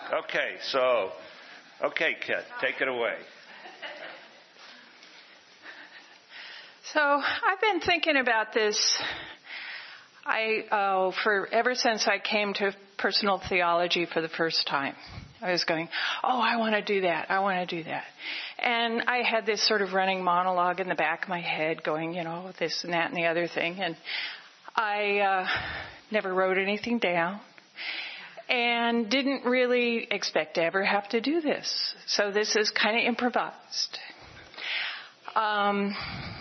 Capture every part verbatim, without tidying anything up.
Okay, so, okay, Kit, take it away. So I've been thinking about this. I oh, for ever since I came to personal theology for the first time. I was going, oh, I want to do that. I want to do that. And I had this sort of running monologue in the back of my head going, you know, this and that and the other thing. And I uh, never wrote anything down and didn't really expect to ever have to do this. So this is kind of improvised. Um,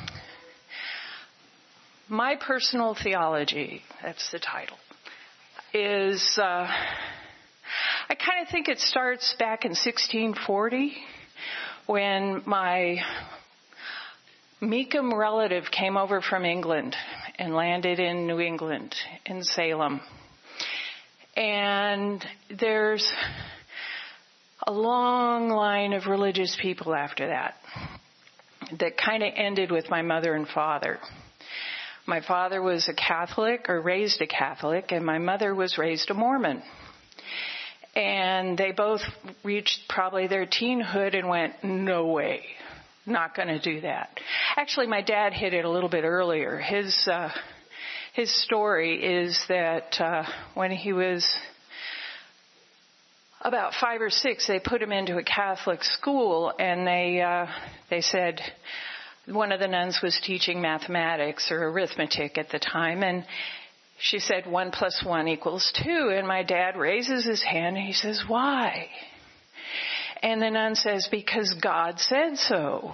my personal theology, that's the title, is... Uh, I kind of think it starts back in sixteen forty when my Meekum relative came over from England and landed in New England, in Salem. And there's a long line of religious people after that that kind of ended with my mother and father. My father was a Catholic, or raised a Catholic, and my mother was raised a Mormon. And they both reached probably their teenhood and went, no way, not going to do that. Actually, my dad hit it a little bit earlier. His uh, his story is that uh, when he was about five or six, they put him into a Catholic school, and they uh, they said one of the nuns was teaching mathematics or arithmetic at the time, and she said one plus one equals two, and my dad raises his hand and he says, why? And the nun says, because God said so.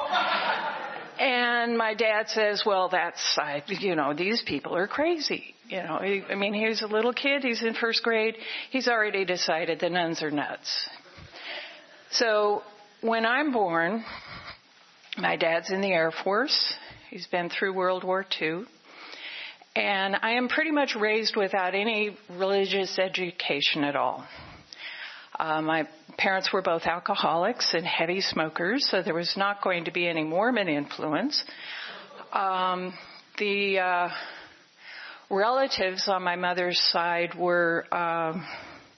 And my dad says, well, that's, I, you know, these people are crazy. You know, he, I mean, he was a little kid. He's in first grade. He's already decided the nuns are nuts. So when I'm born, my dad's in the Air Force. He's been through World War Two. And I am pretty much raised without any religious education at all. Uh, my parents were both alcoholics and heavy smokers, so there was not going to be any Mormon influence. Um, the uh, relatives on my mother's side were, um,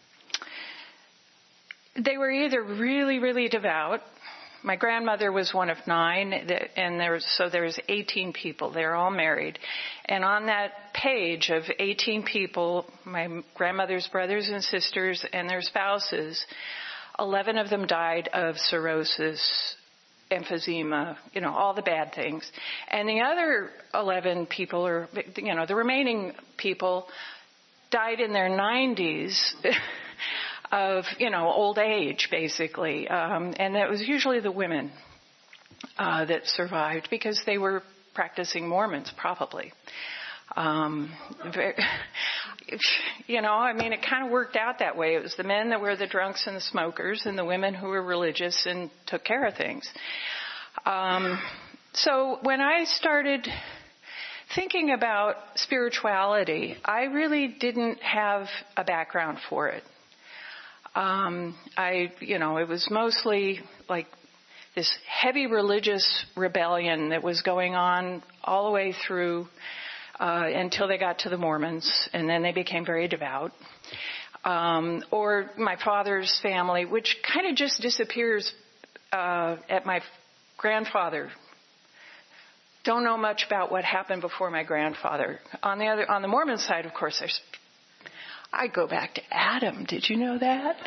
they were either really, really devout. My grandmother was one of nine, and there was, so there was eighteen people. They're all married. And on that page of eighteen people, my grandmother's brothers and sisters and their spouses, eleven of them died of cirrhosis, emphysema, you know, all the bad things. And the other eleven people, or, you know, the remaining people died in their nineties. Of, you know, old age, basically. Um, and that was usually the women uh, that survived because they were practicing Mormons, probably. Um, very, you know, I mean, it kind of worked out that way. It was the men that were the drunks and the smokers and the women who were religious and took care of things. Um, so when I started thinking about spirituality, I really didn't have a background for it. Um, I, you know, it was mostly like this heavy religious rebellion that was going on all the way through uh, until they got to the Mormons, and then they became very devout. Um, or my father's family, which kind of just disappears uh, at my grandfather. Don't know much about what happened before my grandfather. On the other, on the Mormon side, of course, there's I go back to Adam. Did you know that?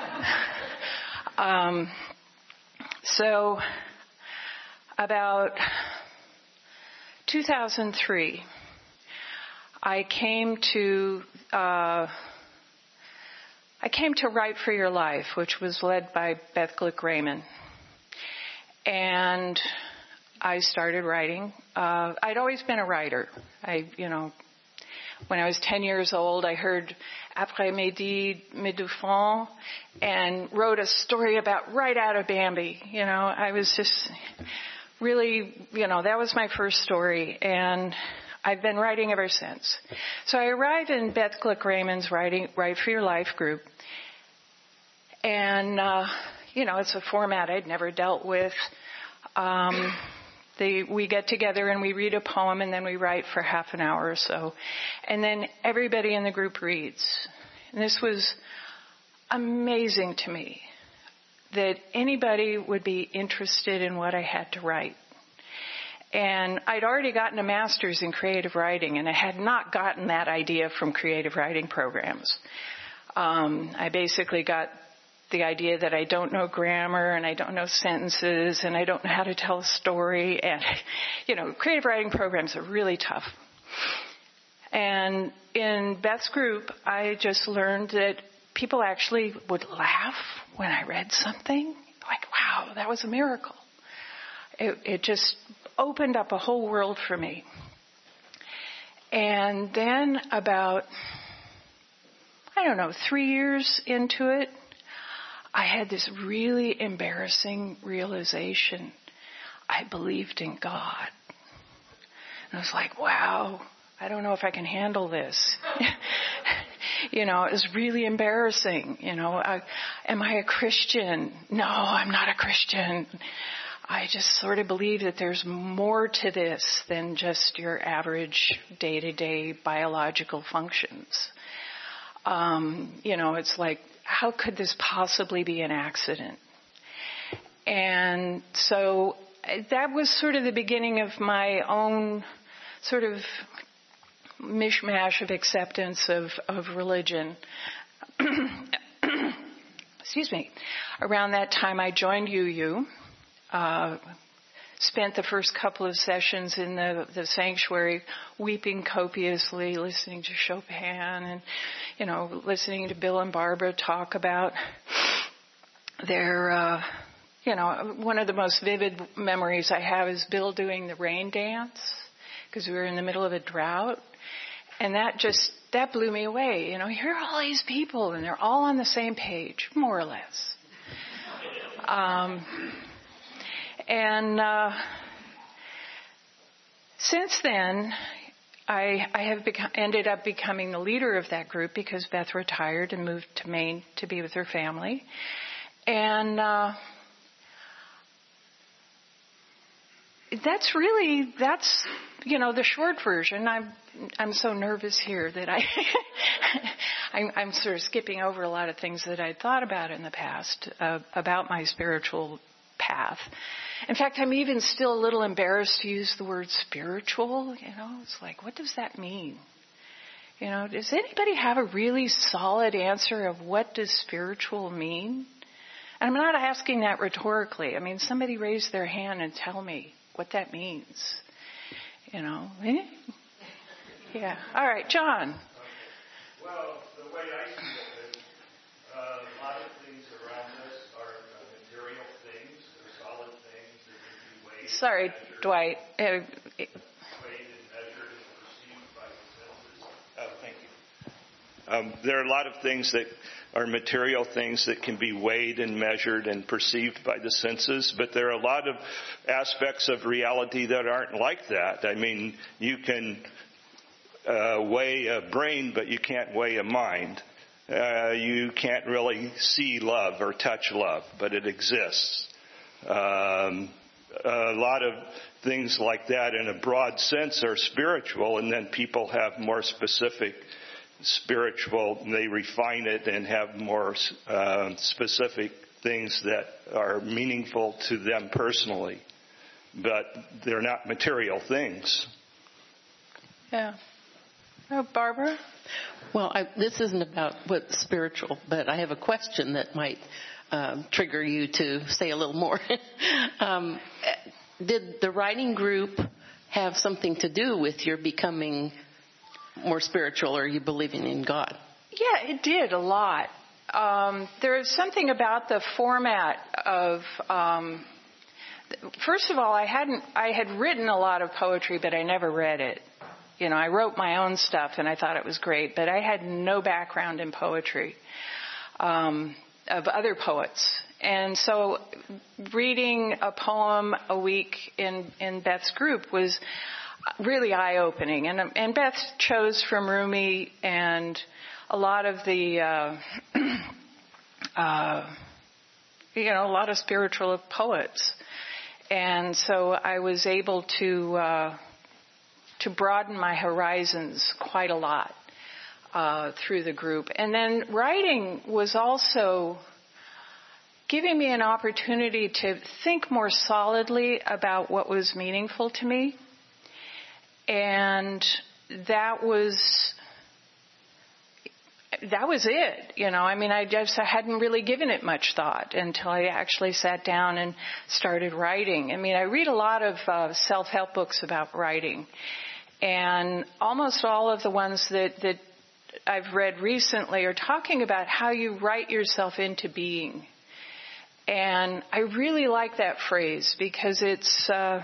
um, so about two thousand three, I came to uh, I came to Write for Your Life, which was led by Beth Glick-Raymond, and I started writing. Uh, I'd always been a writer. I, you know. When I was ten years old, I heard Après-midi Médufont and wrote a story about right out of Bambi. You know, I was just really, you know, that was my first story, and I've been writing ever since. So I arrived in Beth Glick-Raymond's writing, Write for Your Life group, and, uh, you know, it's a format I'd never dealt with. Um, They, we get together and we read a poem and then we write for half an hour or so. And then everybody in the group reads. And this was amazing to me that anybody would be interested in what I had to write. And I'd already gotten a master's in creative writing, and I had not gotten that idea from creative writing programs. Um, I basically got the idea that I don't know grammar, and I don't know sentences, and I don't know how to tell a story. And, you know, creative writing programs are really tough. And in Beth's group, I just learned that people actually would laugh when I read something. Like, wow, that was a miracle. It, it just opened up a whole world for me. And then about, I don't know, three years into it, I had this really embarrassing realization. I believed in God. And I was like, wow, I don't know if I can handle this. You know, it was really embarrassing. You know, I, am I a Christian? No, I'm not a Christian. I just sort of believe that there's more to this than just your average day-to-day biological functions. Um, you know, it's like, how could this possibly be an accident? And so that was sort of the beginning of my own sort of mishmash of acceptance of, of religion. Excuse me. Around that time, I joined U U. Uh, spent the first couple of sessions in the, the sanctuary weeping copiously, listening to Chopin and, you know, listening to Bill and Barbara talk about their, uh, you know, one of the most vivid memories I have is Bill doing the rain dance because we were in the middle of a drought. And that just, that blew me away. You know, here are all these people and they're all on the same page, more or less. Um, And uh, since then, I, I have become, ended up becoming the leader of that group because Beth retired and moved to Maine to be with her family. And uh, that's really, that's, you know, the short version. I'm, I'm so nervous here that I, I'm, I'm sort of skipping over a lot of things that I'd thought about in the past uh, about my spiritual path. In fact, I'm even still a little embarrassed to use the word spiritual. You know, it's like, what does that mean? You know, does anybody have a really solid answer of what does spiritual mean? And I'm not asking that rhetorically. I mean, somebody raise their hand and tell me what that means. You know, yeah. All right, John. Well, the way I see it is uh, a lot of things around us are uh, material things, they're solid things that can be weighed. Sorry, Dwight. Uh, weighed and measured and perceived by the senses. Oh, thank you. Um, there are a lot of things that are material things that can be weighed and measured and perceived by the senses, but there are a lot of aspects of reality that aren't like that. I mean, you can uh, weigh a brain, but you can't weigh a mind. Uh, you can't really see love or touch love, but it exists. Um, a lot of things like that in a broad sense are spiritual, and then people have more specific spiritual, they refine it and have more uh, specific things that are meaningful to them personally. But they're not material things. Yeah. Oh, Barbara? Well, I, this isn't about what's spiritual, but I have a question that might um, trigger you to say a little more. um, did the writing group have something to do with your becoming more spiritual, or are you believing in God? Yeah, it did a lot. Um, there is something about the format of. Um, first of all, I hadn't. I had written a lot of poetry, but I never read it. You know, I wrote my own stuff, and I thought it was great, but I had no background in poetry um, of other poets. And so, reading a poem a week in in Beth's group was really eye-opening. And, and Beth chose from Rumi and a lot of the, uh, uh, you know, a lot of spiritual poets. And so I was able to, uh, to broaden my horizons quite a lot. uh, through the group. And then writing was also giving me an opportunity to think more solidly about what was meaningful to me. And that was, that was it. You know, I mean, I just I hadn't really given it much thought until I actually sat down and started writing. I mean, I read a lot of uh, self-help books about writing. And almost all of the ones that, that I've read recently are talking about how you write yourself into being. And I really like that phrase because it's, uh,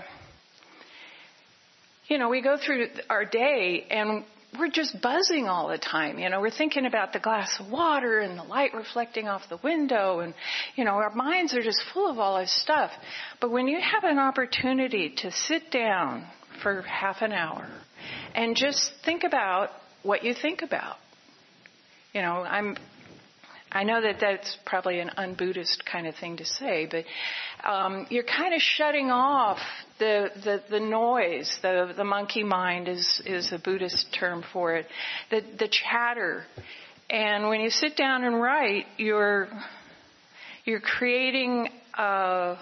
you know, we go through our day and we're just buzzing all the time. You know, we're thinking about the glass of water and the light reflecting off the window. And, you know, our minds are just full of all this stuff. But when you have an opportunity to sit down for half an hour and just think about what you think about, you know, I'm... I know that that's probably an un-Buddhist kind of thing to say, but um, you're kind of shutting off the the, the noise. The, the monkey mind is, is a Buddhist term for it. The, the chatter. And when you sit down and write, you're you're creating a,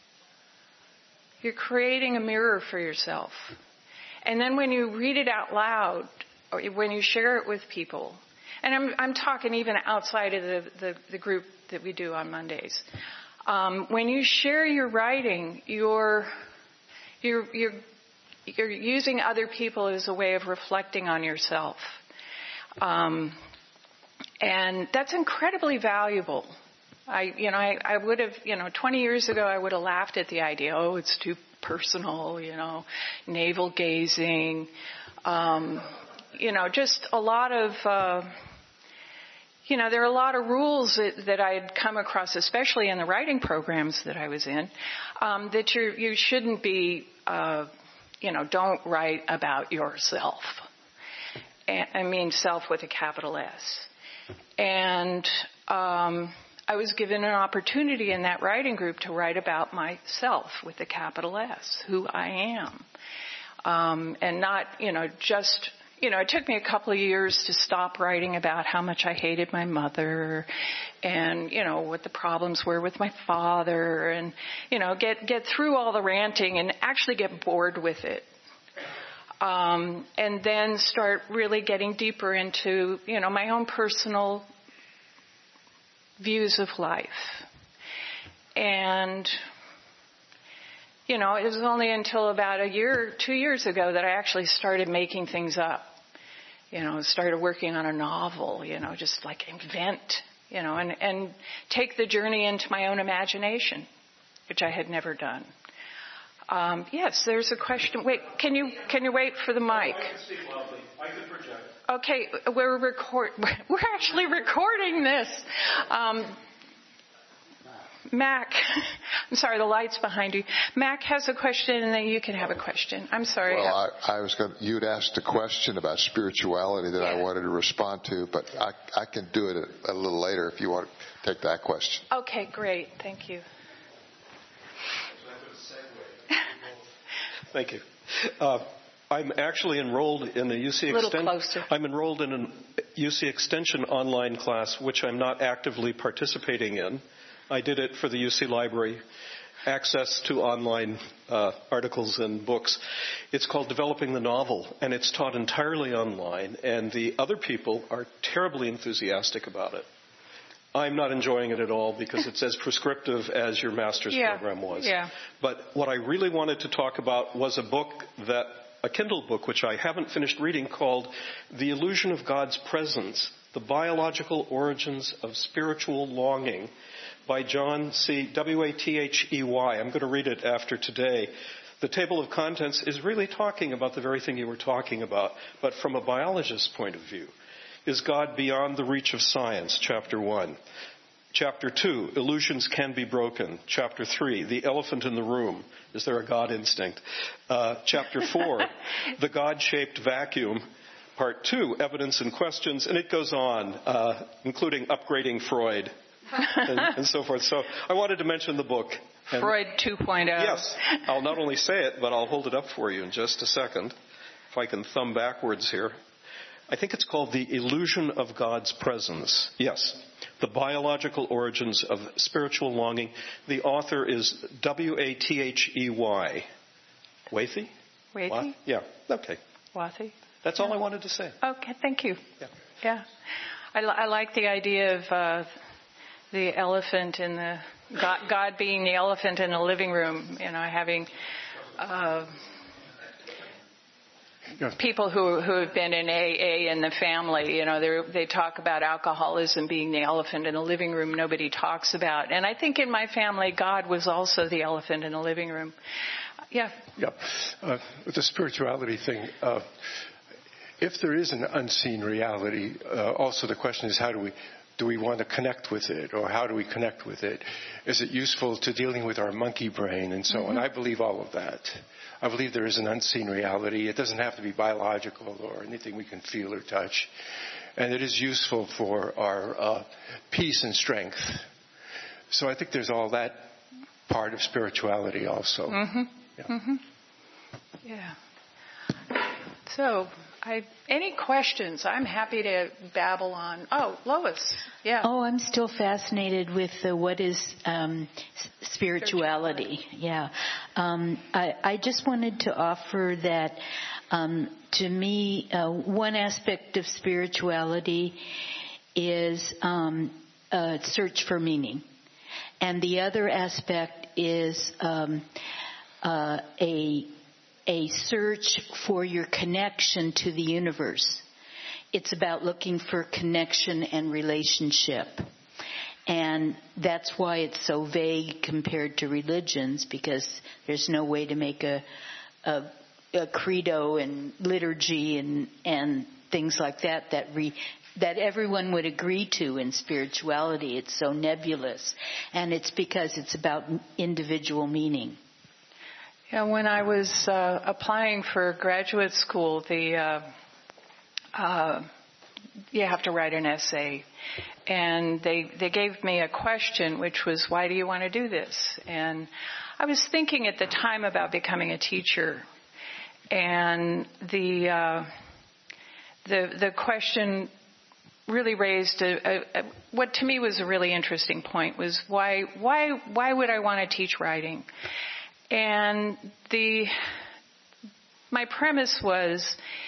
you're creating a mirror for yourself. And then when you read it out loud, or when you share it with people. And I'm, I'm talking even outside of the, the, the group that we do on Mondays. Um, when you share your writing, you're, you're, you're, you're using other people as a way of reflecting on yourself. Um, and that's incredibly valuable. I, you know, I, I would have, you know, twenty years ago, I would have laughed at the idea, oh, it's too personal, you know, navel gazing, um, you know, just a lot of, uh, You know, there are a lot of rules that, that I had come across, especially in the writing programs that I was in, um, that you you shouldn't be, uh, you know, don't write about yourself. And, I mean, self with a capital S. And um, I was given an opportunity in that writing group to write about myself with a capital S, who I am, um, and not, you know, just. You know, it took me a couple of years to stop writing about how much I hated my mother and, you know, what the problems were with my father and, you know, get, get through all the ranting and actually get bored with it. Um, and then start really getting deeper into, you know, my own personal views of life. And, you know, it was only until about a year, two years ago that I actually started making things up. You know, started working on a novel, you know, just like invent, you know, and, and take the journey into my own imagination, which I had never done. Um, yes, there's a question. Wait, can you can you wait for the mic? I can speak loudly. I can project. Okay, we're record. We're actually recording this. Um, Mac, I'm sorry, the light's behind you. Mac has a question, and then you can have a question. I'm sorry. Well, I, I was going. You'd asked a question about spirituality that yeah. I wanted to respond to, but I, I can do it a, a little later if you want to take that question. Okay, great. Thank you. Thank you. Uh, I'm actually enrolled in a U C Extension. I'm enrolled in a U C Extension online class, which I'm not actively participating in. I did it for the U C Library, access to online uh, articles and books. It's called Developing the Novel, and it's taught entirely online, and the other people are terribly enthusiastic about it. I'm not enjoying it at all because it's as prescriptive as your master's yeah. program was. Yeah. But what I really wanted to talk about was a book that, a Kindle book, which I haven't finished reading, called The Illusion of God's Presence, The Biological Origins of Spiritual Longing, by John C. W A T H E Y. I'm going to read it after today. The table of contents is really talking about the very thing you were talking about, but from a biologist's point of view. Is God beyond the reach of science? Chapter one. Chapter two, illusions can be broken. Chapter three, the elephant in the room. Is there a God instinct? Uh, chapter four, the God-shaped vacuum. Part two, evidence and questions. And it goes on, uh, including upgrading Freud. and, and so forth. So I wanted to mention the book. And Freud two point oh. Yes. I'll not only say it, but I'll hold it up for you in just a second. If I can thumb backwards here. I think it's called The Illusion of God's Presence. Yes. The Biological Origins of Spiritual Longing. The author is W A T H E Y. Wathy? Wathy? Wa- yeah, okay. Wathy? That's all I wanted to say. Okay, thank you. Yeah. Yeah. I, I like the idea of uh, the elephant in the, God, God being the elephant in the living room, you know, having uh, people who who have been in A A in the family, you know, they they talk about alcoholism being the elephant in the living room nobody talks about. And I think in my family, God was also the elephant in the living room. Yeah. Yeah. Uh, with the spirituality thing, uh, if there is an unseen reality, uh, also the question is how do we do we want to connect with it, or how do we connect with it? Is it useful to dealing with our monkey brain and so mm-hmm. on? I believe all of that. I believe there is an unseen reality. It doesn't have to be biological or anything we can feel or touch. And it is useful for our uh, peace and strength. So I think there's all that part of spirituality also. Mm-hmm. Yeah. Mm-hmm. Yeah. So, I, any questions? I'm happy to babble on. Oh, Lois. Yeah. Oh, I'm still fascinated with the, what is um, spirituality. spirituality. Yeah. Um, I, I just wanted to offer that um, to me, uh, one aspect of spirituality is um, a search for meaning. And the other aspect is um, uh, a a search for your connection to the universe. It's about looking for connection and relationship. And that's why it's so vague compared to religions, because there's no way to make a, a, a credo and liturgy and, and things like that that re, that everyone would agree to in spirituality. It's so nebulous. And it's because it's about individual meaning. Yeah, when I was uh, applying for graduate school, the uh, uh, you have to write an essay, and they they gave me a question, which was, "Why do you want to do this?" And I was thinking at the time about becoming a teacher, and the uh, the the question really raised a, a, a, what to me was a really interesting point. Was why why why would I want to teach writing? And the my premise was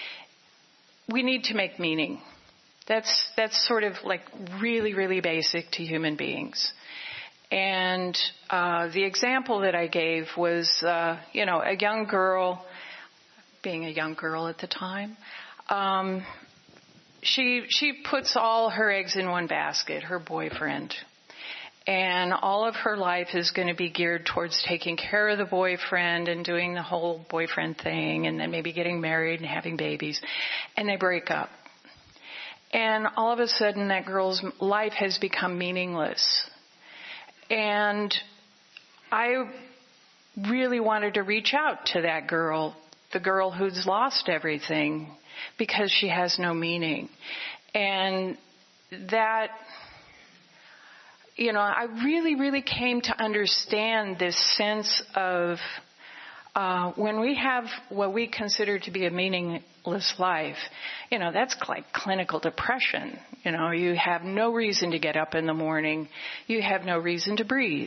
we need to make meaning. That's that's sort of like really, really basic to human beings. And uh, the example that I gave was, uh, you know, a young girl, being a young girl at the time, um, she she puts all her eggs in one basket, her boyfriend. And all of her life is going to be geared towards taking care of the boyfriend and doing the whole boyfriend thing, and then maybe getting married and having babies. And they break up. And all of a sudden that girl's life has become meaningless. And I really wanted to reach out to that girl, the girl who's lost everything because she has no meaning. And that... You know, I really, really came to understand this sense of uh, when we have what we consider to be a meaningless life, you know, that's like clinical depression. You know, you have no reason to get up in the morning. You have no reason to breathe.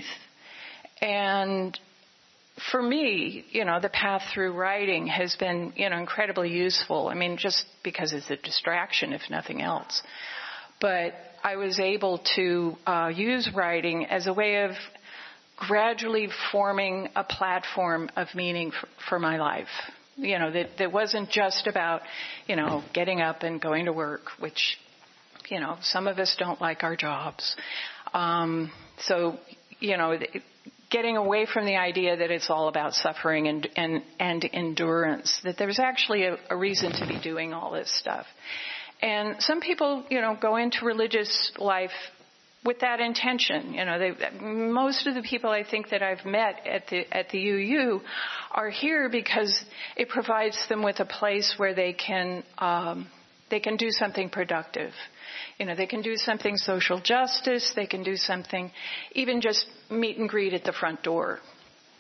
And for me, you know, the path through writing has been, you know, incredibly useful. I mean, just because it's a distraction, if nothing else. But I was able to uh, use writing as a way of gradually forming a platform of meaning for, for my life. You know, that, that wasn't just about, you know, getting up and going to work, which, you know, some of us don't like our jobs. Um, so, you know, getting away from the idea that it's all about suffering and, and, and endurance, that there's actually a, a reason to be doing all this stuff. And some people, you know, go into religious life with that intention. You know, they, most of the people I think that I've met at the at the U U are here because it provides them with a place where they can um, they can do something productive. You know, they can do something social justice. They can do something, even just meet and greet at the front door.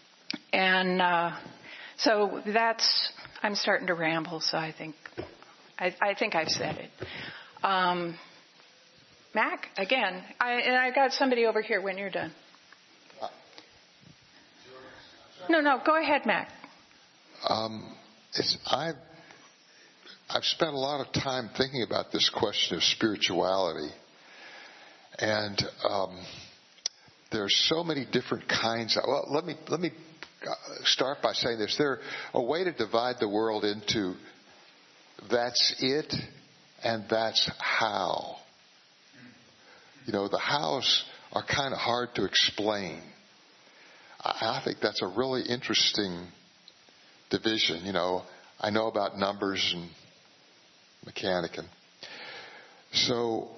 And uh, so that's I'm starting to ramble. So I think. I, I think I've said it. Um, Mac, again, I, and I got somebody over here when you're done. No, no, go ahead, Mac. Um, it's, I've, I've spent a lot of time thinking about this question of spirituality. And um, there's so many different kinds of, well, let me, let me start by saying this. There's a way to divide the world into that's it and that's how. You know, the hows are kind of hard to explain. I think that's a really interesting division. You know, I know about numbers and mechanic. And so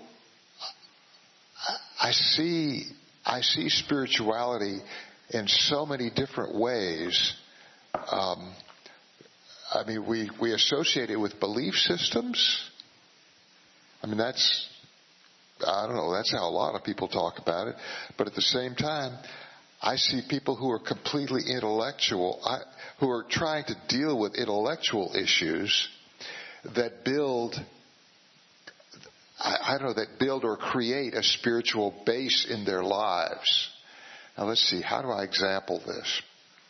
I see, I see spirituality in so many different ways. Um, I mean, we, we associate it with belief systems. I mean, that's, I don't know, that's how a lot of people talk about it. But at the same time, I see people who are completely intellectual, I, who are trying to deal with intellectual issues that build, I, I don't know, that build or create a spiritual base in their lives. Now let's see, how do I example this?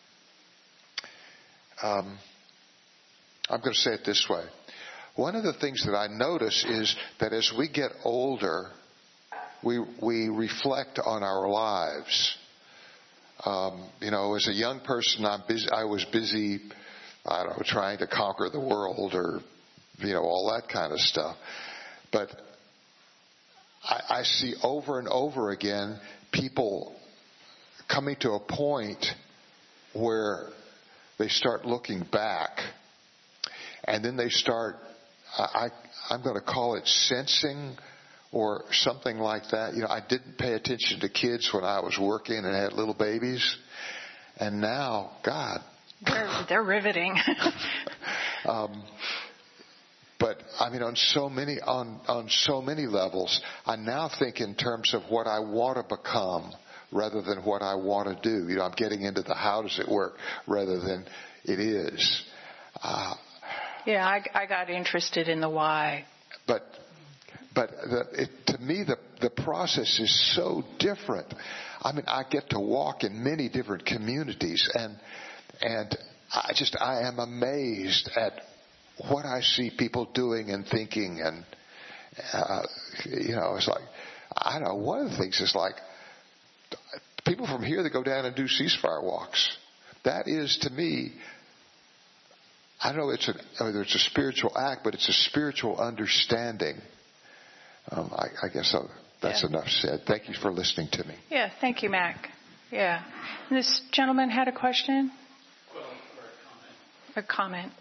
Um, I'm going to say it this way. One of the things that I notice is that as we get older, we we reflect on our lives. Um, you know, as a young person, I'm busy, I was busy, I don't know, trying to conquer the world or, you know, all that kind of stuff. But I, I see over and over again people coming to a point where they start looking back, and then they start, I, I'm going to call it sensing or something like that. You know, I didn't pay attention to kids when I was working and had little babies. And now, God. They're, they're riveting. um, but, I mean, on so many, on, on so many levels, I now think in terms of what I want to become rather than what I want to do. You know, I'm getting into the how does it work rather than it is. Uh, yeah, I, I got interested in the why. But But the, it, to me, the, the process is so different. I mean, I get to walk in many different communities, and and I just I am amazed at what I see people doing and thinking, and uh, you know, it's like I don't know. One of the things is like people from here that go down and do ceasefire walks. That is to me. I don't know it's a, whether it's a spiritual act, but it's a spiritual understanding. Um, I, I guess I'll, that's yeah. enough said. Thank you for listening to me. Yeah, thank you, Mac. Yeah. And this gentleman had a question? Well, or a comment. A comment.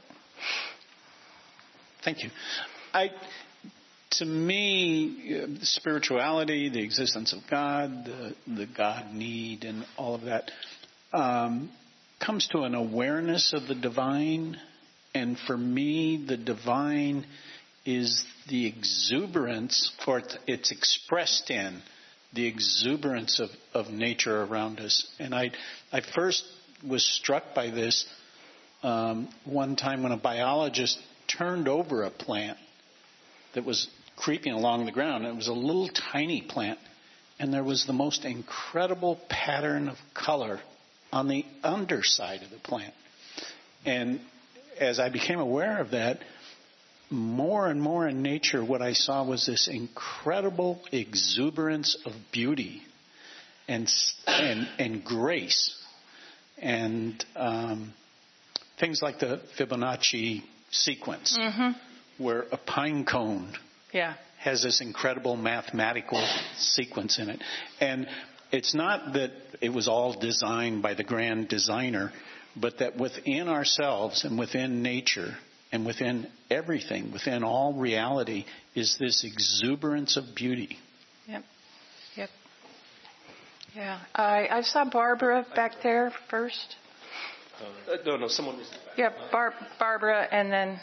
Thank you. I, to me, uh, spirituality, the existence of God, the, the God need, and all of that um, comes to an awareness of the divine. And for me, the divine is the exuberance, or it's expressed in the exuberance of, of nature around us. And I, I first was struck by this um, one time when a biologist turned over a plant that was creeping along the ground. It was a little tiny plant, and there was the most incredible pattern of color on the underside of the plant. And as I became aware of that, more and more in nature, what I saw was this incredible exuberance of beauty and and, and grace, and um, things like the Fibonacci sequence, mm-hmm. where a pine cone yeah. has this incredible mathematical sequence in it. And it's not that it was all designed by the grand designer, but that within ourselves and within nature and within everything, within all reality, is this exuberance of beauty. Yep. Yep. Yeah. I, I saw Barbara back there first. Uh, no, no, someone was. Yeah, Bar- Barbara, and then,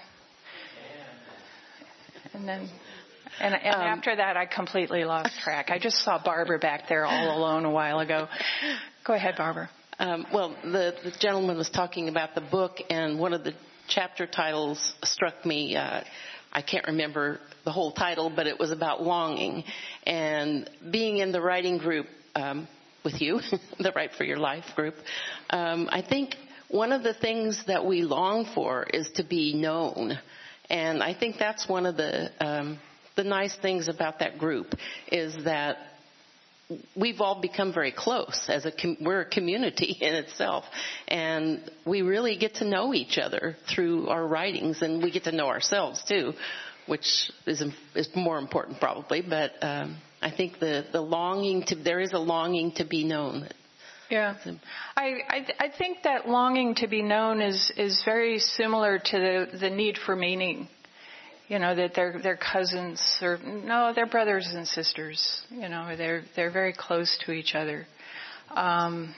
and then, and, and um, after that, I completely lost track. I just saw Barbara back there all alone a while ago. Go ahead, Barbara. Um, well, the, the gentleman was talking about the book, and one of the chapter titles struck me. Uh, I can't remember the whole title, but it was about longing. And being in the writing group um, with you, the Write for Your Life group, um, I think one of the things that we long for is to be known. And I think that's one of the um, the nice things about that group is that we've all become very close. As a com- we're a community in itself, and we really get to know each other through our writings, and we get to know ourselves too, which is is more important probably. But um, I think the the longing to there is a longing to be known. Yeah, I, I I think that longing to be known is is very similar to the the need for meaning. You know, that they're they're cousins or no, they're brothers and sisters. You know, they're they're very close to each other. Um,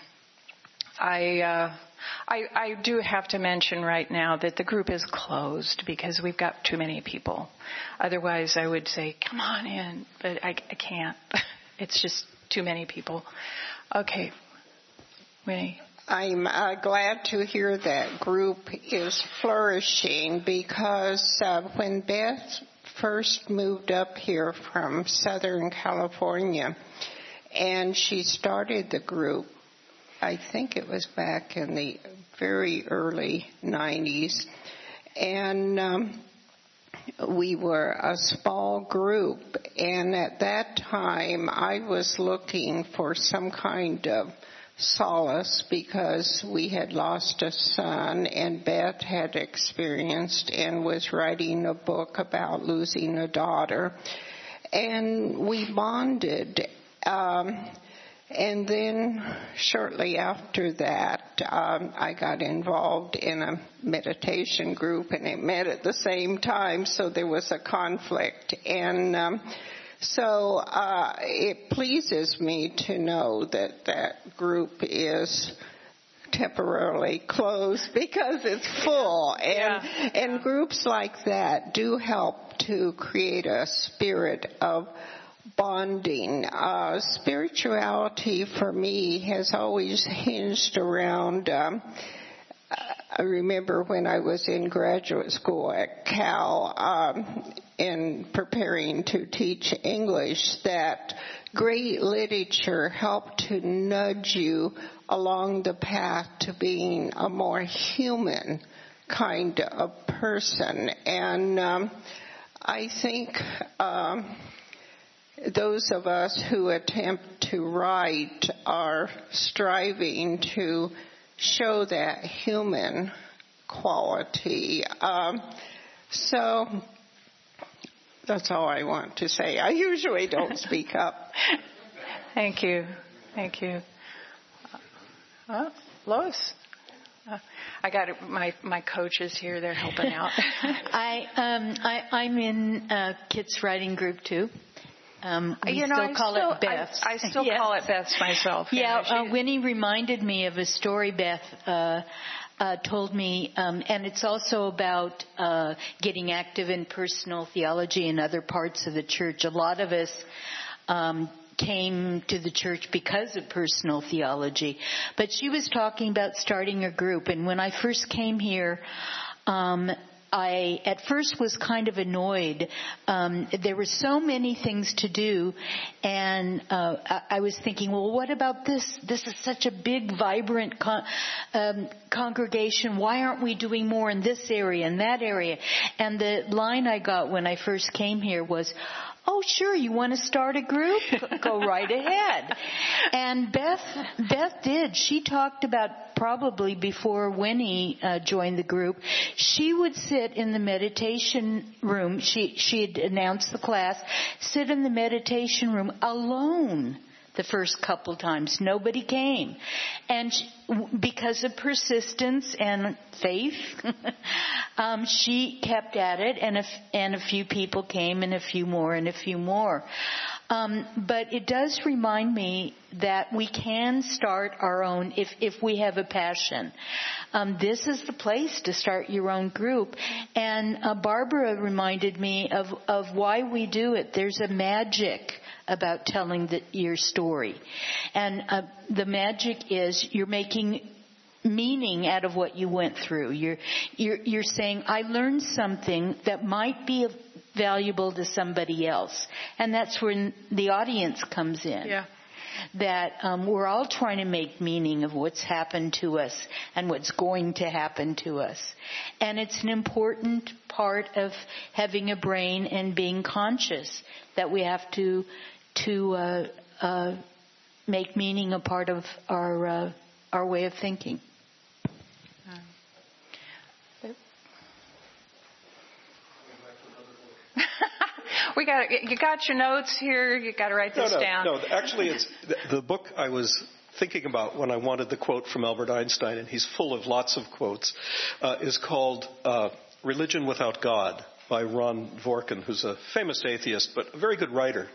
I uh, I I do have to mention right now that the group is closed because we've got too many people. Otherwise, I would say, come on in, but I, I can't. It's just too many people. Okay. Winnie. I'm uh, glad to hear that group is flourishing because uh, when Beth first moved up here from Southern California and she started the group, I think it was back in the very early nineties, and um, we were a small group, and at that time I was looking for some kind of solace because we had lost a son, and Beth had experienced and was writing a book about losing a daughter, and we bonded. Um, and then shortly after that, um, I got involved in a meditation group, and it met at the same time, so there was a conflict. And um, So uh, it pleases me to know that that group is temporarily closed because it's full. And, yeah. and groups like that do help to create a spirit of bonding. Uh, spirituality for me has always hinged around um, I remember when I was in graduate school at Cal um, and preparing to teach English, that great literature helped to nudge you along the path to being a more human kind of person. And um, I think um, those of us who attempt to write are striving to show that human quality. Um, so that's all I want to say. I usually don't speak up. Thank you. Thank you. Uh, Lois? Uh, I got it. My my coaches here. They're helping out. I um I I'm in uh, Kit's writing group too. Um, we you know, still I call still, it Beth's. I, I still yes. call it Beth's myself. Yeah, you know, uh, Winnie reminded me of a story Beth uh, uh, told me, um, and it's also about uh, getting active in personal theology in other parts of the church. A lot of us um, came to the church because of personal theology, but she was talking about starting a group. And when I first came here, um, I at first was kind of annoyed. Um, there were so many things to do, and uh, I, I was thinking, well, what about this? This is such a big, vibrant con- um, congregation. Why aren't we doing more in this area and that area? And the line I got when I first came here was, oh, sure, you want to start a group? Go right ahead. And Beth, Beth did. She talked about probably before Winnie uh, joined the group, she would sit in the meditation room. She, she had announced the class, sit in the meditation room alone the first couple times. Nobody came. And she, because of persistence and faith, um, she kept at it, and a, and a few people came, and a few more, and a few more. Um, but it does remind me that we can start our own if, if we have a passion. Um, this is the place to start your own group. And uh, Barbara reminded me of, of why we do it. There's a magic about telling the, your story. And uh, the magic is you're making meaning out of what you went through. You're, you're, you're saying, I learned something that might be valuable to somebody else. And that's when the audience comes in. Yeah. That um, we're all trying to make meaning of what's happened to us and what's going to happen to us. And it's an important part of having a brain and being conscious that we have to to uh, uh, make meaning a part of our uh, our way of thinking. We got you got your notes here. You got to write this no, no, down. No, actually, it's the, the book I was thinking about when I wanted the quote from Albert Einstein, and he's full of lots of quotes, uh, is called uh, "Religion Without God" by Ron Dworkin, who's a famous atheist but a very good writer.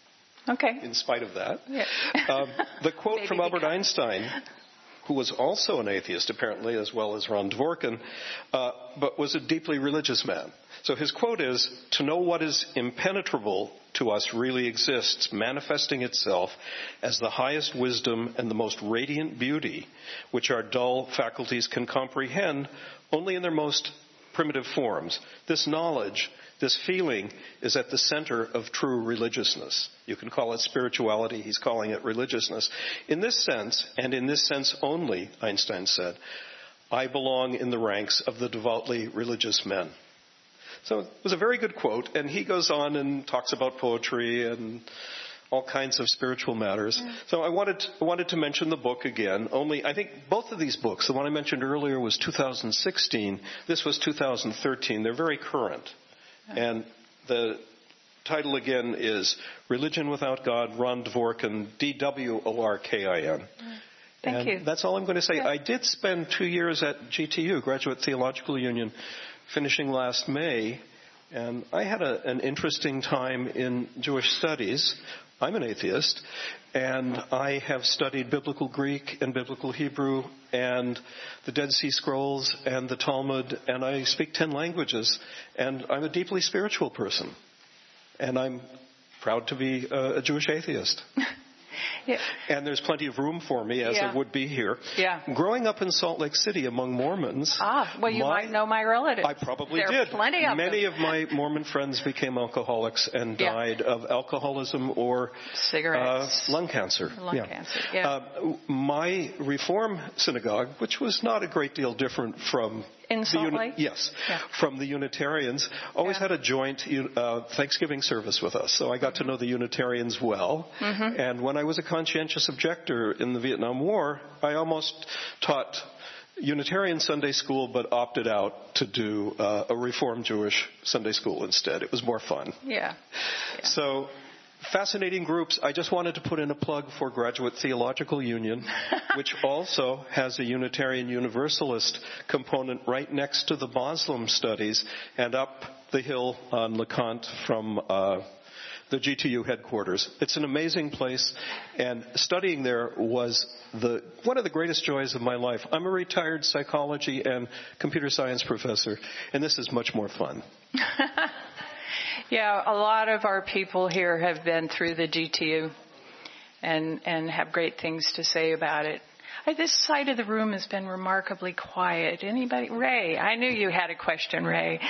Okay. In spite of that, yeah. um, the quote from Albert Einstein, who was also an atheist apparently, as well as Ron Dworkin, uh, but was a deeply religious man. So his quote is, "To know what is impenetrable to us really exists, manifesting itself as the highest wisdom and the most radiant beauty, which our dull faculties can comprehend only in their most primitive forms. This knowledge, this feeling, is at the center of true religiousness." You can call it spirituality. He's calling it religiousness. In this sense, and in this sense only, Einstein said, "I belong in the ranks of the devoutly religious men." So it was a very good quote, and he goes on and talks about poetry and all kinds of spiritual matters. Mm. So I wanted, I wanted to mention the book again, only I think both of these books, the one I mentioned earlier was two thousand sixteen, this was two thousand thirteen. They're very current. Mm. And the title again is Religion Without God, Ron Dworkin, D W O R K I N. Mm. Thank and you. That's all I'm going to say. Yeah. I did spend two years at G T U, Graduate Theological Union, finishing last May, and I had a, an interesting time in Jewish studies. I'm an atheist, and I have studied Biblical Greek and Biblical Hebrew and the Dead Sea Scrolls and the Talmud, and I speak ten languages, and I'm a deeply spiritual person, and I'm proud to be a, a Jewish atheist. Yeah. And there's plenty of room for me, as yeah. there would be here. Yeah. Growing up in Salt Lake City among Mormons. Ah, well, you my, might know my relatives. I probably there did. Are plenty of Many them. of my Mormon friends became alcoholics and yeah. died of alcoholism or cigarettes, uh, lung cancer. Lung yeah. cancer. Yeah. Uh, my Reform synagogue, which was not a great deal different from in Salt uni- Lake? Yes, yeah. from the Unitarians, always yeah. had a joint uh, Thanksgiving service with us. So I got to know the Unitarians well. Mm-hmm. And when I was a conscientious objector in the Vietnam War, I almost taught Unitarian Sunday school, but opted out to do uh, a Reform Jewish Sunday school instead. It was more fun. Yeah. yeah. So, fascinating groups. I just wanted to put in a plug for Graduate Theological Union, which also has a Unitarian Universalist component right next to the Muslim studies and up the hill on LeConte from uh, the G T U headquarters. It's an amazing place, and studying there was the one of the greatest joys of my life. I'm a retired psychology and computer science professor, and this is much more fun. Yeah, a lot of our people here have been through the G T U and, and have great things to say about it. I, this side of the room has been remarkably quiet. Anybody? Ray, I knew you had a question, Ray.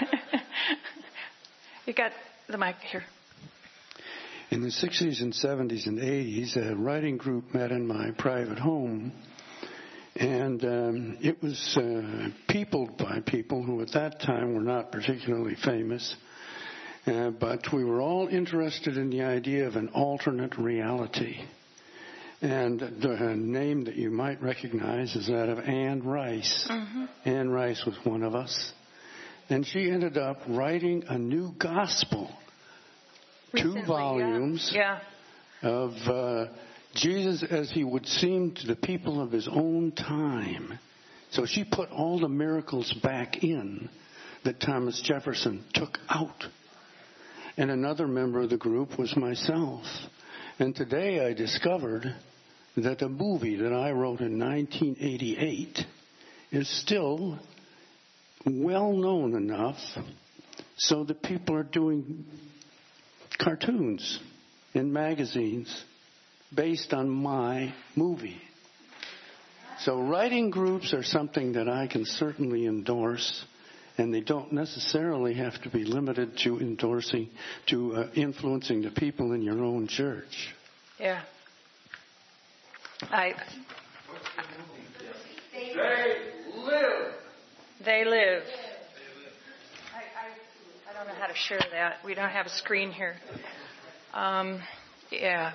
You got the mic here. In the sixties and seventies and eighties, a writing group met in my private home, and um, it was uh, peopled by people who at that time were not particularly famous, uh, but we were all interested in the idea of an alternate reality. And the name that you might recognize is that of Anne Rice. Mm-hmm. Anne Rice was one of us. And she ended up writing a new gospel. Recently, two volumes yeah. Yeah. of uh, Jesus as he would seem to the people of his own time. So she put all the miracles back in that Thomas Jefferson took out. And another member of the group was myself. And today I discovered that the movie that I wrote in nineteen eighty-eight is still well known enough so that people are doing cartoons in magazines based on my movie. So writing groups are something that I can certainly endorse, And they don't necessarily have to be limited to endorsing, to uh, influencing the people in your own church. Yeah. I. They live. They live. I, I, I don't know how to share that. We don't have a screen here. Um, yeah.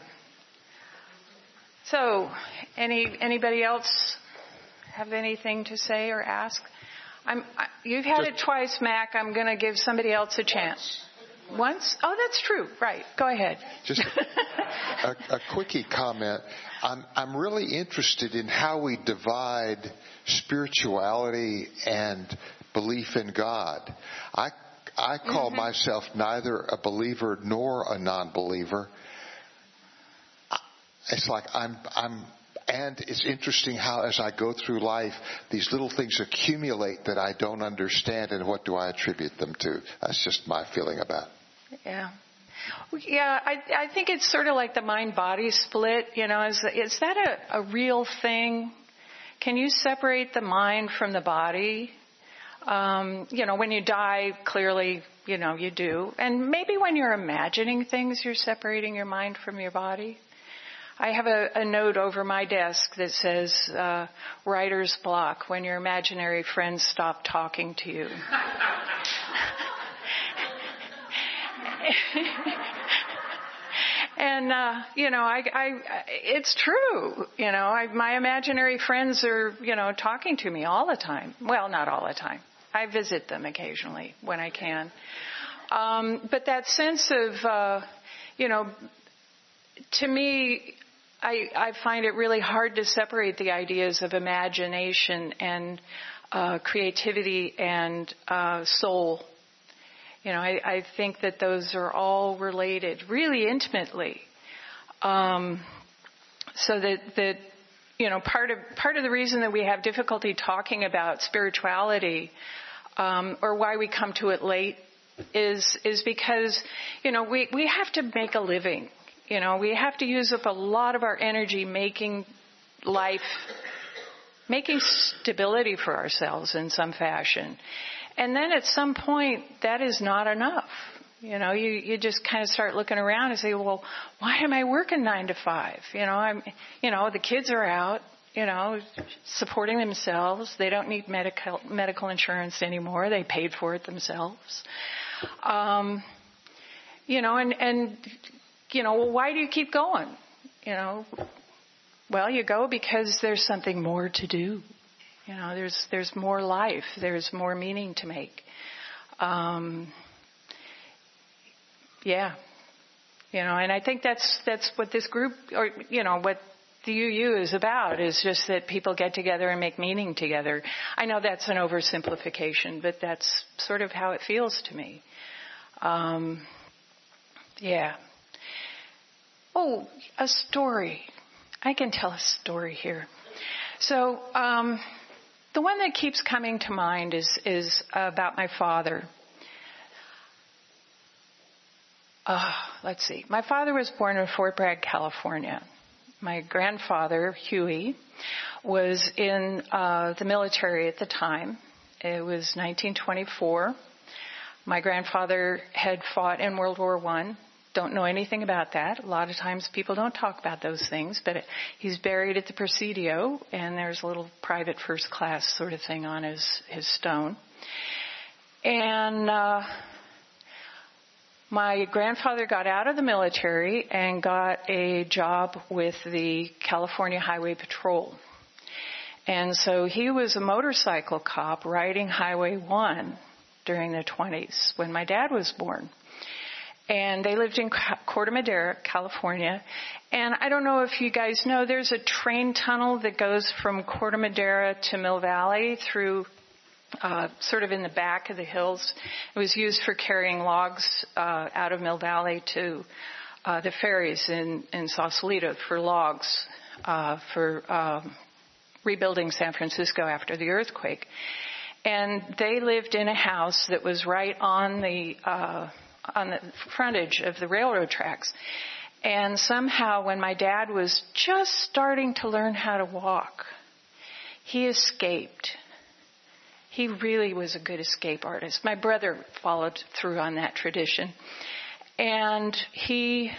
So, any anybody else have anything to say or ask? I'm, I, you've had Just, it twice, Mac. I'm going to give somebody else a chance. Once? Oh, that's true. Right. Go ahead. Just a, a, a quickie comment. I'm, I'm really interested in how we divide spirituality and belief in God. I, I call mm-hmm. myself neither a believer nor a non-believer. It's like I'm, I'm, and it's interesting how as I go through life, these little things accumulate that I don't understand, and what do I attribute them to? That's just my feeling about it. Yeah. Yeah, I, I think it's sort of like the mind-body split. You know, is, is that a, a real thing? Can you separate the mind from the body? Um, you know, when you die, clearly, you know, you do. And maybe when you're imagining things, you're separating your mind from your body. I have a, a note over my desk that says, uh, writer's block, when your imaginary friends stop talking to you. And, uh, you know, I, I, it's true. You know, I, my imaginary friends are, you know, talking to me all the time. Well, not all the time. I visit them occasionally when I can. Um, but that sense of, uh, you know, to me, I, I find it really hard to separate the ideas of imagination and uh, creativity and uh, soul. You know, I, I think that those are all related really intimately. Um, so that, that, you know, part of, part of the reason that we have difficulty talking about spirituality, um, or why we come to it late is, is because, you know, we, we have to make a living. You know, we have to use up a lot of our energy making life, making stability for ourselves in some fashion. And then at some point, that is not enough. You know, you, you just kind of start looking around and say, well, why am I working nine to five? You know, I'm, you know, the kids are out, you know, supporting themselves. They don't need medical, medical insurance anymore. They paid for it themselves. Um, you know, and, and, you know, well, why do you keep going? You know, well, you go because there's something more to do. You know, there's there's more life. There's more meaning to make. Um, yeah, you know, and I think that's that's what this group, or you know, what the U U is about, is just that people get together and make meaning together. I know that's an oversimplification, but that's sort of how it feels to me. Um, yeah. Oh, a story. I can tell a story here. So. Um, The one that keeps coming to mind is, is about my father. Uh, let's see. My father was born in Fort Bragg, California. My grandfather, Huey, was in uh, the military at the time. It was nineteen twenty-four. My grandfather had fought in World War One. Don't know anything about that. A lot of times people don't talk about those things, but it, he's buried at the Presidio, and there's a little private first class sort of thing on his, his stone. And uh, my grandfather got out of the military and got a job with the California Highway Patrol. And so he was a motorcycle cop riding Highway one during the twenties when my dad was born. And they lived in Corte Madera, California. And I don't know if you guys know, there's a train tunnel that goes from Corte Madera to Mill Valley through uh, sort of in the back of the hills. It was used for carrying logs uh, out of Mill Valley to uh, the ferries in, in Sausalito for logs uh, for um, rebuilding San Francisco after the earthquake. And they lived in a house that was right on the uh, on the frontage of the railroad tracks. And somehow when my dad was just starting to learn how to walk, he escaped. he really was a good escape artist. My brother followed through on that tradition. And he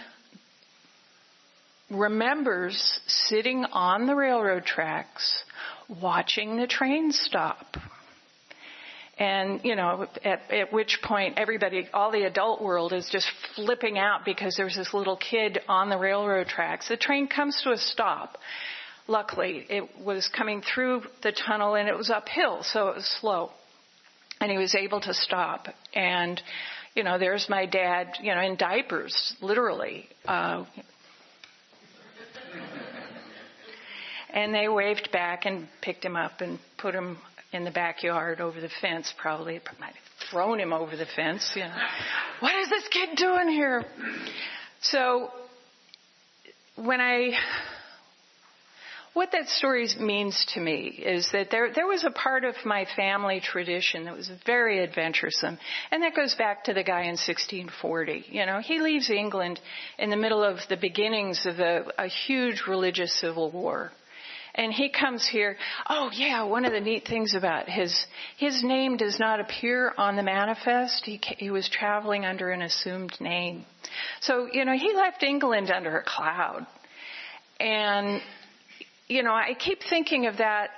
remembers sitting on the railroad tracks watching the train stop. And, you know, at, at which point everybody, all the adult world is just flipping out because there's this little kid on the railroad tracks. The train comes to a stop. Luckily, it was coming through the tunnel and it was uphill, so it was slow. And he was able to stop. And, you know, there's my dad, you know, in diapers, literally. Uh, and they waved back and picked him up and put him in the backyard over the fence, probably. Might have thrown him over the fence, you know. What is this kid doing here? So when I... What that story means to me is that there there was a part of my family tradition that was very adventuresome. And that goes back to the guy in sixteen forty. You know, he leaves England in the middle of the beginnings of a, a huge religious civil war. And he comes here. Oh, yeah, one of the neat things about his his name does not appear on the manifest. He, he was traveling under an assumed name. So, you know, he left England under a cloud. And... You know, I keep thinking of that.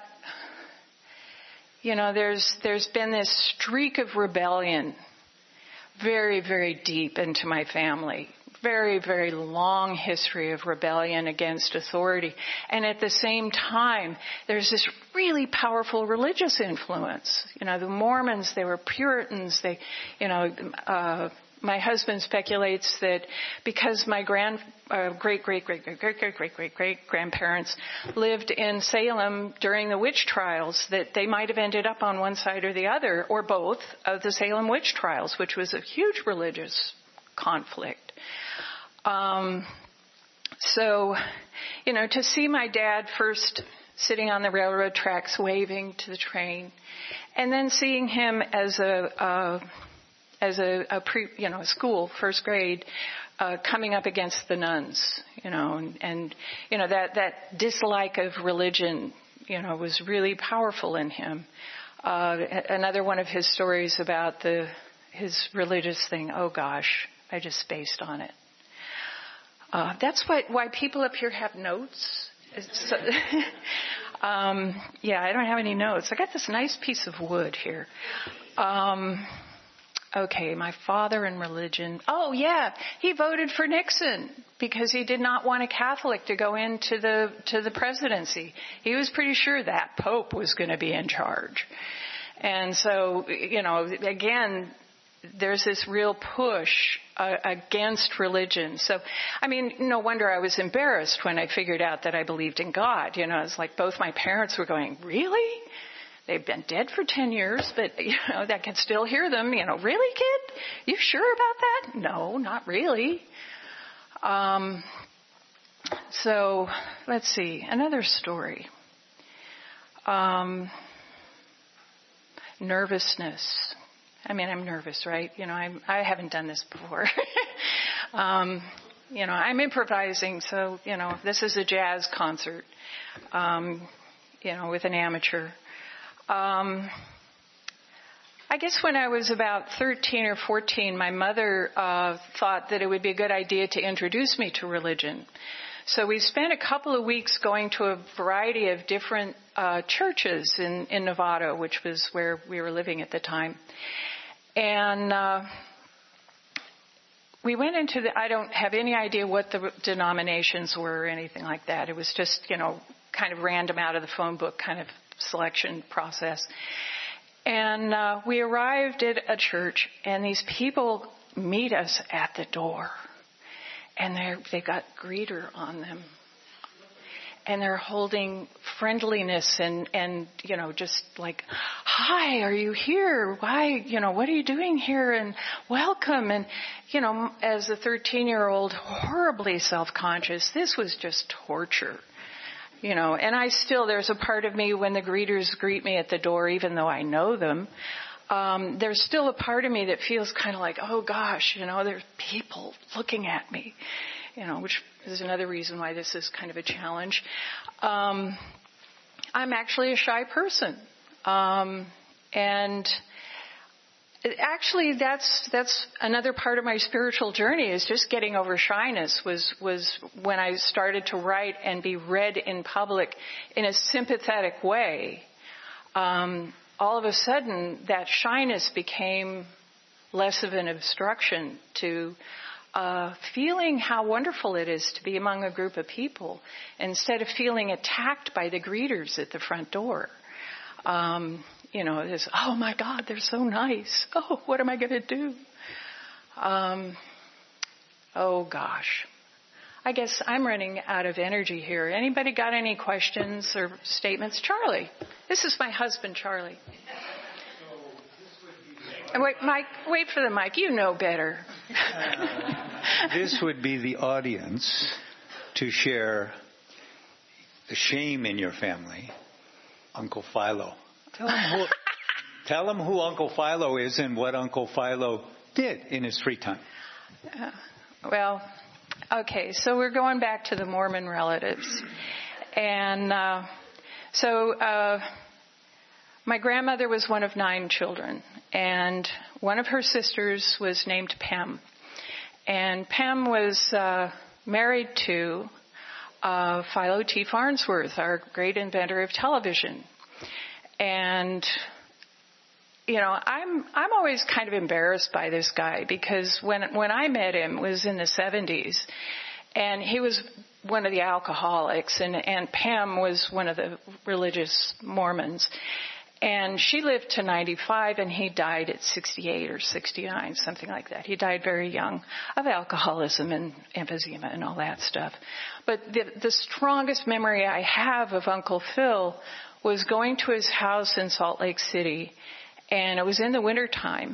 You know, there's there's been this streak of rebellion very, very deep into my family. Very, very long history of rebellion against authority. And at the same time, there's this really powerful religious influence. You know, the Mormons, they were Puritans. They, you know, uh, my husband speculates that because my grand, uh, great, great, great, great, great, great, great, great, great grandparents lived in Salem during the witch trials, that they might have ended up on one side or the other, or both, of the Salem witch trials, which was a huge religious conflict. Um, so, you know, to see my dad first sitting on the railroad tracks waving to the train, and then seeing him as a... Uh, as a, a pre, you know, a school, first grade, uh, coming up against the nuns, you know, and, and, you know, that, that dislike of religion, you know, was really powerful in him. Uh, another one of his stories about the, his religious thing, oh gosh, I just spaced on it. Uh, that's why, why people up here have notes. So, um, yeah, I don't have any notes. I got this nice piece of wood here. Um, Okay, my father in religion. Oh, yeah, he voted for Nixon because he did not want a Catholic to go into the to the presidency. He was pretty sure that Pope was going to be in charge. And so, you know, again, there's this real push uh, against religion. So, I mean, no wonder I was embarrassed when I figured out that I believed in God. You know, it's like both my parents were going, really? They've been dead for ten years, but, you know, I can still hear them, you know, really, kid? You sure about that? No, not really. Um, so, let's see, another story. Um, nervousness. I mean, I'm nervous, right? You know, I'm, I haven't done this before. um, you know, I'm improvising, so, you know, this is a jazz concert, um, you know, with an amateur. Um, I guess when I was about thirteen or fourteen, my mother uh, thought that it would be a good idea to introduce me to religion. So we spent a couple of weeks going to a variety of different uh, churches in, in Nevada, which was where we were living at the time. And uh, we went into the, I don't have any idea what the denominations were or anything like that. It was just, you know, kind of random out of the phone book kind of selection process. And uh, we arrived at a church, and these people meet us at the door. And they they got greeter on them. And they're holding friendliness and, and, you know, just like, hi, are you here? Why, you know, what are you doing here? And welcome. And, you know, as a thirteen-year-old, horribly self-conscious, this was just torture. You know, and I still, there's a part of me when the greeters greet me at the door, even though I know them, um, there's still a part of me that feels kind of like, oh gosh, you know, there's people looking at me, you know, which is another reason why this is kind of a challenge. Um, I'm actually a shy person. Um, and actually, that's that's another part of my spiritual journey is just getting over shyness. Was was when I started to write and be read in public in a sympathetic way. Um, all of a sudden, that shyness became less of an obstruction to uh, feeling how wonderful it is to be among a group of people instead of feeling attacked by the greeters at the front door. Um, you know, it's, oh my God, they're so nice. Oh, what am I going to do? Um, oh gosh. I guess I'm running out of energy here. Anybody got any questions or statements? Charlie. This is my husband, Charlie. Wait, Mike, wait for the mic. You know better. uh, this would be the audience to share the shame in your family. Uncle Philo. Tell him who, tell him who Uncle Philo is and what Uncle Philo did in his free time. Uh, well, okay, so we're going back to the Mormon relatives. And uh, so uh, my grandmother was one of nine children, and one of her sisters was named Pem. And Pem was uh, married to uh, Philo T. Farnsworth, our great inventor of television. And, you know, I'm I'm always kind of embarrassed by this guy because when when I met him it was in the seventies, and he was one of the alcoholics, and, and Pam was one of the religious Mormons. And she lived to ninety-five, and he died at sixty-eight or sixty-nine, something like that. He died very young of alcoholism and emphysema and all that stuff. But the, the strongest memory I have of Uncle Phil was going to his house in Salt Lake City, and it was in the wintertime,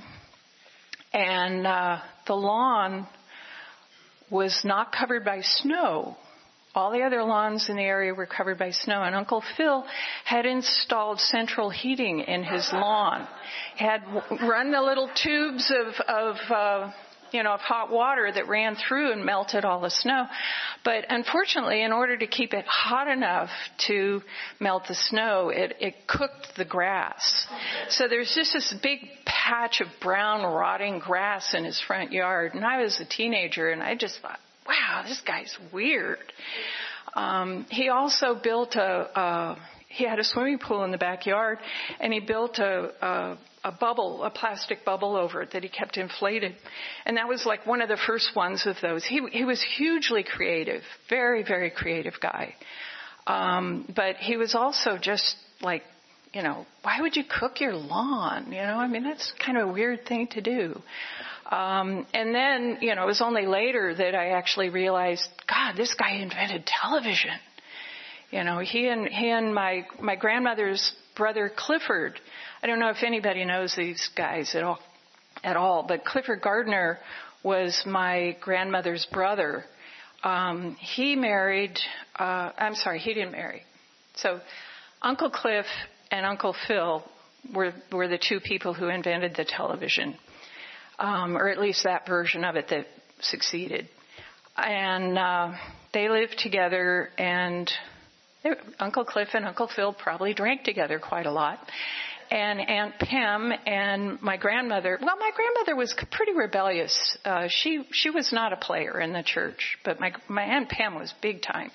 and uh, the lawn was not covered by snow. All the other lawns in the area were covered by snow, and Uncle Phil had installed central heating in his lawn. He had run the little tubes of, of uh, you know, of hot water that ran through and melted all the snow. But unfortunately, in order to keep it hot enough to melt the snow, it, it cooked the grass. So there's just this big patch of brown, rotting grass in his front yard. And I was a teenager, and I just thought, wow, this guy's weird. Um, he also built a, uh, he had a swimming pool in the backyard, and he built a, a, a bubble, a plastic bubble over it that he kept inflated. And that was like one of the first ones of those. He, he was hugely creative, very, very creative guy. Um, but he was also just like, you know, why would you cook your lawn? You know, I mean, that's kind of a weird thing to do. Um, and then, you know, it was only later that I actually realized, God, this guy invented television. You know, he and he and my my grandmother's brother Clifford. I don't know if anybody knows these guys at all, at all. But Clifford Gardner was my grandmother's brother. Um, he married. Uh, I'm sorry, he didn't marry. So, Uncle Cliff and Uncle Phil were were the two people who invented the television, um, or at least that version of it that succeeded. And uh, they lived together, and they, Uncle Cliff and Uncle Phil probably drank together quite a lot. And Aunt Pam and my grandmother, well, my grandmother was pretty rebellious. Uh, she she was not a player in the church, but my my Aunt Pam was big time.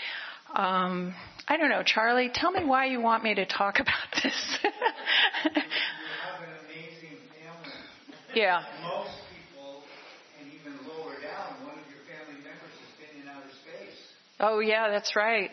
Um, I don't know, Charlie, tell me why you want me to talk about this. You have an amazing family. Yeah. Most people, and even lower down, one of your family members has been in outer space. Oh, yeah, that's right.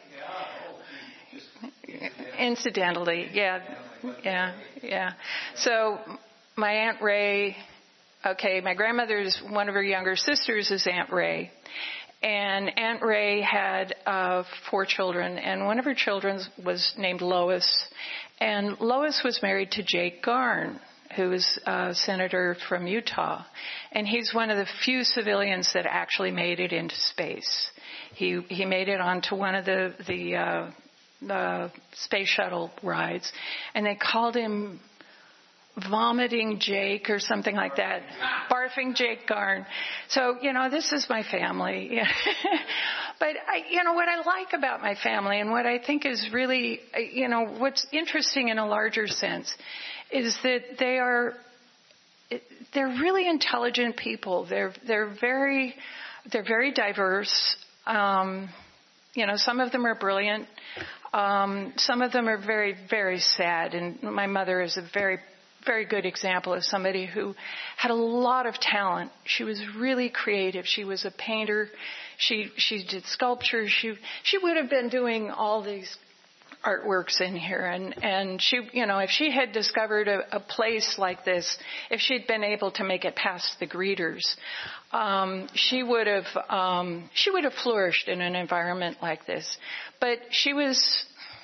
Yeah. Oh, Incidentally, yeah, yeah, yeah. So my Aunt Ray, okay, my grandmother's, one of her younger sisters is Aunt Ray. And Aunt Ray had uh, four children, and one of her children was named Lois. And Lois was married to Jake Garn, who is a senator from Utah. And he's one of the few civilians that actually made it into space. He he made it onto one of the, the, uh, the space shuttle rides, and they called him Vomiting Jake or something like that. Barfing Jake Garn. So, you know, this is my family. but I, you know, what I like about my family and what I think is really, you know, what's interesting in a larger sense is that they are, they're really intelligent people. They're, they're very, they're very diverse. Um, you know, some of them are brilliant. Um, some of them are very, very sad. And my mother is a very, very good example of somebody who had a lot of talent. She was really creative. She was a painter. She she did sculpture. She she would have been doing all these artworks in here. And, and she, you know, if she had discovered a, a place like this, if she'd been able to make it past the greeters, um, she would have, um, she would have flourished in an environment like this. But she was,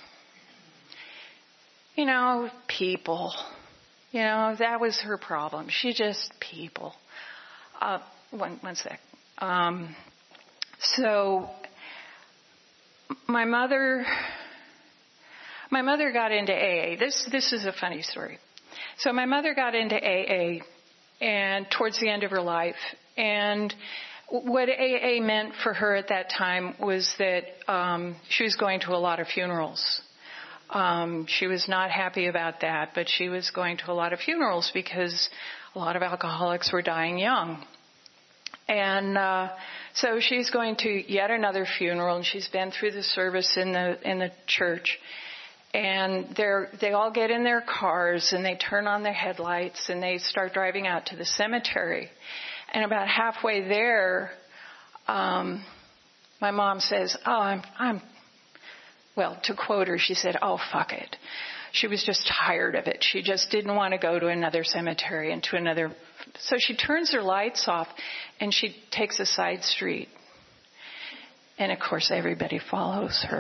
you know, people. You know, that was her problem. She just people. Uh, one, one sec. Um, so my mother, my mother got into A A. This, this is a funny story. So my mother got into A A and towards the end of her life. And what A A meant for her at that time was that, um, she was going to a lot of funerals. Um, she was not happy about that, but she was going to a lot of funerals because a lot of alcoholics were dying young. And uh, so she's going to yet another funeral, and she's been through the service in the in the church. And they're they all get in their cars and they turn on their headlights and they start driving out to the cemetery. And about halfway there, um, my mom says, "Oh, I'm I'm." Well, to quote her, she said, "Oh, fuck it." She was just tired of it. She just didn't want to go to another cemetery and to another. So she turns her lights off and she takes a side street. And of course, everybody follows her.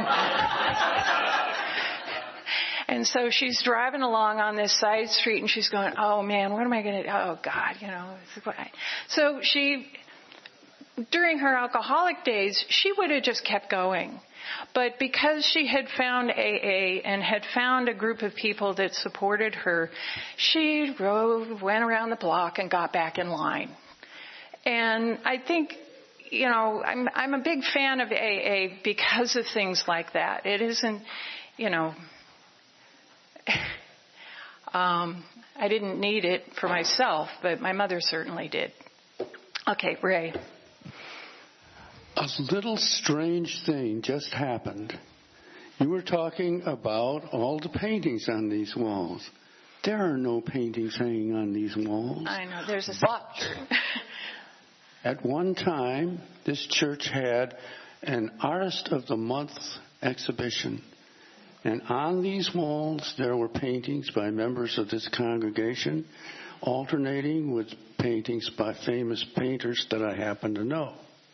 And so she's driving along on this side street and she's going, "Oh man, what am I going to do? Oh God, you know." So she, during her alcoholic days, she would have just kept going. But because she had found A A and had found a group of people that supported her, she rode, went around the block and got back in line. And I think, you know, I'm, I'm a big fan of A A because of things like that. It isn't, you know, um, I didn't need it for myself, but my mother certainly did. Okay, Ray. A little strange thing just happened. You were talking about all the paintings on these walls. There are no paintings hanging on these walls. I know, there's a... But at one time, this church had an Artist of the Month exhibition. And on these walls, there were paintings by members of this congregation, alternating with paintings by famous painters that I happen to know.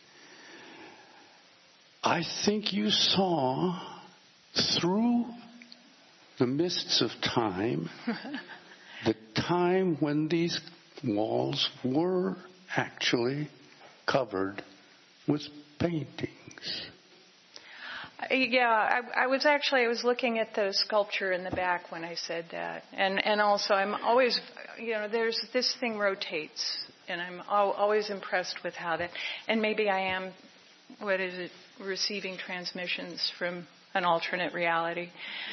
I think you saw through the mists of time the time when these walls were actually covered with paintings. Yeah, I, I was actually, I was looking at the sculpture in the back when I said that. And, and also I'm always, you know, there's, this thing rotates and I'm al- always impressed with how that, and maybe I am, what is it, receiving transmissions from an alternate reality.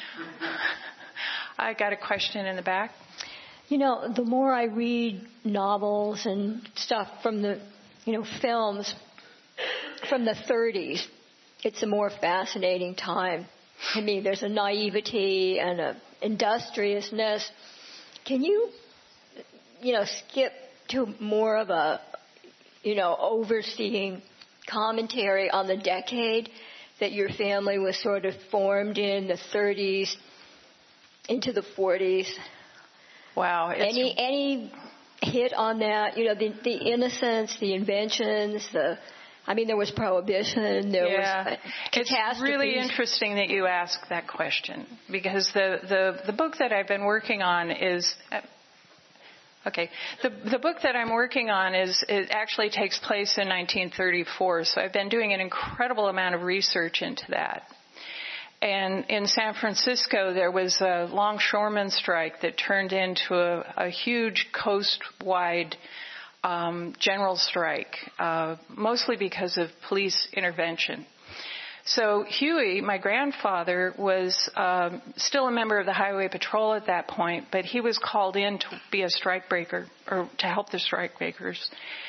I got a question in the back. You know, the more I read novels and stuff from the, you know, films from the thirties, it's a more fascinating time. I mean, there's a naivety and a industriousness. Can you, you know, skip to more of a, you know, overseeing commentary on the decade that your family was sort of formed in, the thirties into the forties? Wow. Any any hit on that? You know, the the innocence, the inventions, the I mean, there was prohibition. There yeah. was It's really interesting that you ask that question because the, the, the book that I've been working on is. Uh, Okay. The the book that I'm working on is it actually takes place in nineteen thirty-four, so I've been doing an incredible amount of research into that. And in San Francisco, there was a longshoreman strike that turned into a, a huge coast-wide um, general strike, uh, mostly because of police intervention. So Huey, my grandfather, was um, still a member of the Highway Patrol at that point, but he was called in to be a strike breaker, or to help the strike breakers.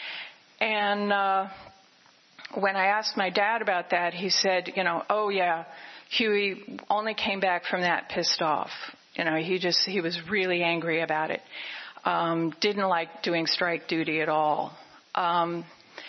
And uh, when I asked my dad about that, he said, you know, oh yeah, Huey only came back from that pissed off. You know, he just, he was really angry about it. Um, didn't like doing strike duty at all. Um,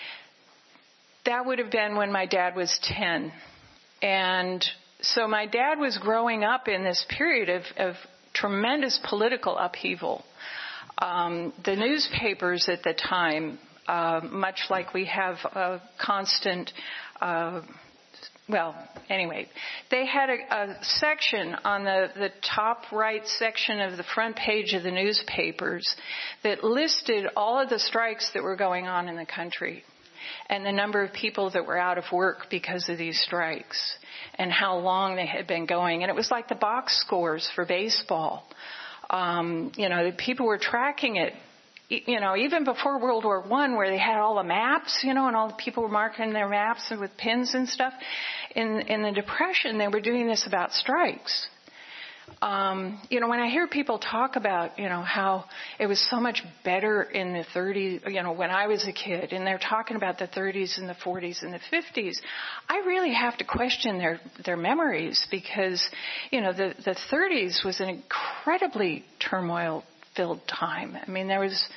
that would have been when my dad was ten. And so my dad was growing up in this period of, of tremendous political upheaval. Um, the newspapers at the time, uh, much like we have a constant, uh, well, anyway, they had a, a section on the, the top right section of the front page of the newspapers that listed all of the strikes that were going on in the country, and the number of people that were out of work because of these strikes, and how long they had been going. And it was like the box scores for baseball. Um, you know, the people were tracking it, you know, even before World War One, where they had all the maps, you know, and all the people were marking their maps with pins and stuff. In, in the Depression, they were doing this about strikes. Um, you know, when I hear people talk about, you know, how it was so much better in the thirties, you know, when I was a kid, and they're talking about the thirties and the forties and the fifties, I really have to question their, their memories, because, you know, the, the thirties was an incredibly turmoil-filled time. I mean, there was,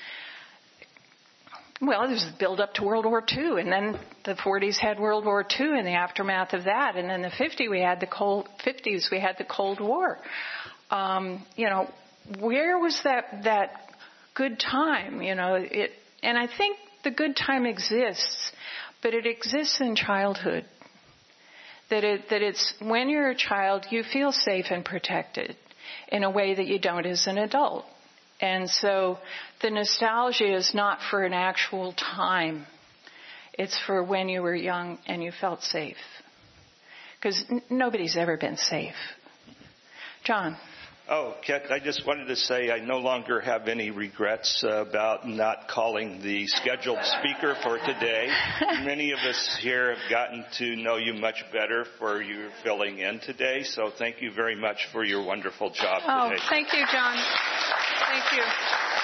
well, there was the build up to World War Two, and then the forties had World War Two in the aftermath of that, and then the fifties we had the Cold fifties we had the Cold War. Um, you know, where was that that good time? You know, it, and I think the good time exists, but it exists in childhood. That it that it's when you're a child, you feel safe and protected in a way that you don't as an adult. And so the nostalgia is not for an actual time. It's for when you were young and you felt safe. Because n- nobody's ever been safe. John. Oh, Kat, I just wanted to say I no longer have any regrets uh, about not calling the scheduled speaker for today. Many of us here have gotten to know you much better for your filling in today. So thank you very much for your wonderful job oh, today. Thank you, John. Thank you.